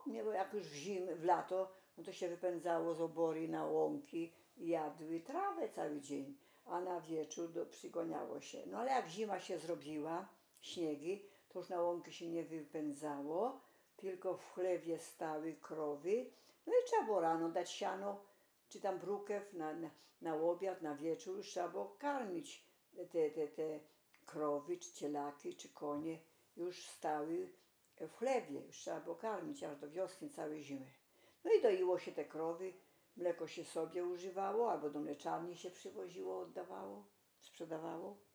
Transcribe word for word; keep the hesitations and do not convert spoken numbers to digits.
nie, bo jak już w zimę, w lato, no to się wypędzało z obory na łąki i jadły trawę cały dzień, a na wieczór do, przygoniało się. No ale jak zima się zrobiła, śniegi, to już na łąki się nie wypędzało, tylko w chlewie stały krowy, no i trzeba było rano dać siano, czy tam brukew na, na, na obiad, na wieczór, już trzeba było karmić te, te, te krowy, czy cielaki, czy konie, już stały w chlewie, już trzeba było karmić aż do wiosny, całej zimy. No i doiło się te krowy, mleko się sobie używało, albo do mleczarni się przywoziło, oddawało, sprzedawało.